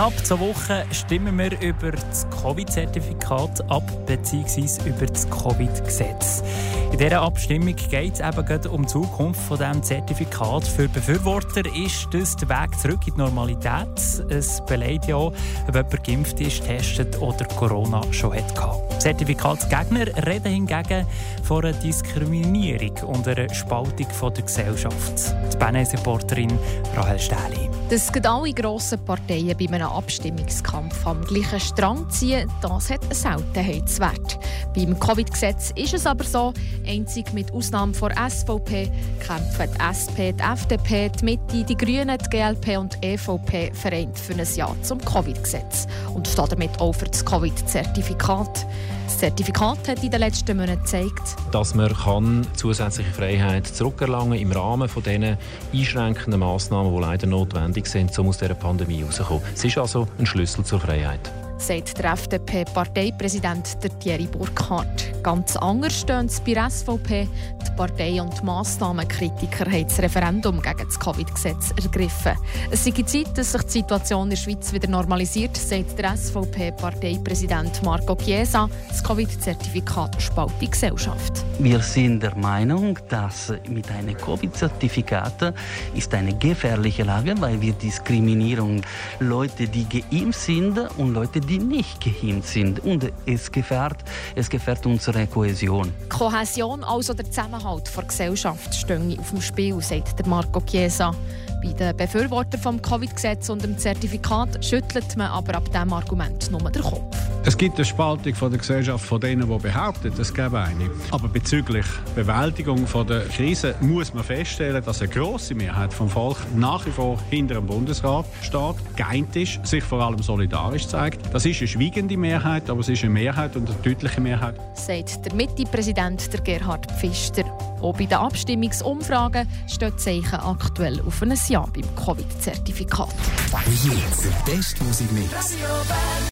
Knapp 2 Wochen stimmen wir über das Covid-Zertifikat ab, bzw. über das Covid-Gesetz. In dieser Abstimmung geht es eben gerade um die Zukunft von diesem Zertifikat. Für Befürworter ist das der Weg zurück in die Normalität. Es beleidigt ja, ob jemand geimpft ist, testet oder Corona schon hatte. Zertifikatsgegner reden hingegen von einer Diskriminierung und einer Spaltung der Gesellschaft. Die BNS-Reporterin Rahel Stähli. Dass alle grossen Parteien bei einem Abstimmungskampf am gleichen Strang ziehen, das hat einen Seltenheitswert. Beim Covid-Gesetz ist es aber so, einzig mit Ausnahme der SVP kämpfen die SP, die FDP, die Mitte, die Grünen, die GLP und die EVP vereint für ein Ja zum Covid-Gesetz und damit auch für das Covid-Zertifikat. Das Zertifikat hat in den letzten Monaten gezeigt, dass man zusätzliche Freiheit zurückerlangen kann im Rahmen von diesen einschränkenden Massnahmen, die leider notwendig sind, um aus dieser Pandemie herauszukommen. Es ist also ein Schlüssel zur Freiheit, sagt der FDP-Parteipräsident Thierry Burkhardt. Ganz anders stehen es bei der SVP. Die Partei- und Massnahmenkritiker haben das Referendum gegen das Covid-Gesetz ergriffen. Es sei Zeit, dass sich die Situation in der Schweiz wieder normalisiert, sagt der SVP-Parteipräsident Marco Chiesa. Das Covid-Zertifikat spaltet die Gesellschaft. Wir sind der Meinung, dass mit einem Covid-Zertifikat ist eine gefährliche Lage, weil wir diskriminieren Leute, die geimpft sind und Leute, die nicht geimpft sind. Und es gefährdet unsere Kohäsion. Kohäsion, also der Zusammenhalt der Gesellschaft, stehe auf dem Spiel, sagt der Marco Chiesa. Bei den Befürwortern vom Covid-Gesetz und dem Zertifikat schüttelt man aber ab diesem Argument nur den Kopf. Es gibt eine Spaltung von der Gesellschaft von denen, die behaupten, es gäbe eine. Aber bezüglich Bewältigung von der Krise muss man feststellen, dass eine grosse Mehrheit vom Volk nach wie vor hinter dem Bundesrat steht, geeint ist, sich vor allem solidarisch zeigt. Das ist eine schweigende Mehrheit, aber es ist eine Mehrheit und eine deutliche Mehrheit. Sagt der Mitte-Präsident Gerhard Pfister. Auch bei den Abstimmungsumfragen stehen Zeichen aktuell auf ein Ja beim Covid-Zertifikat. Jetzt der beste Musikmix.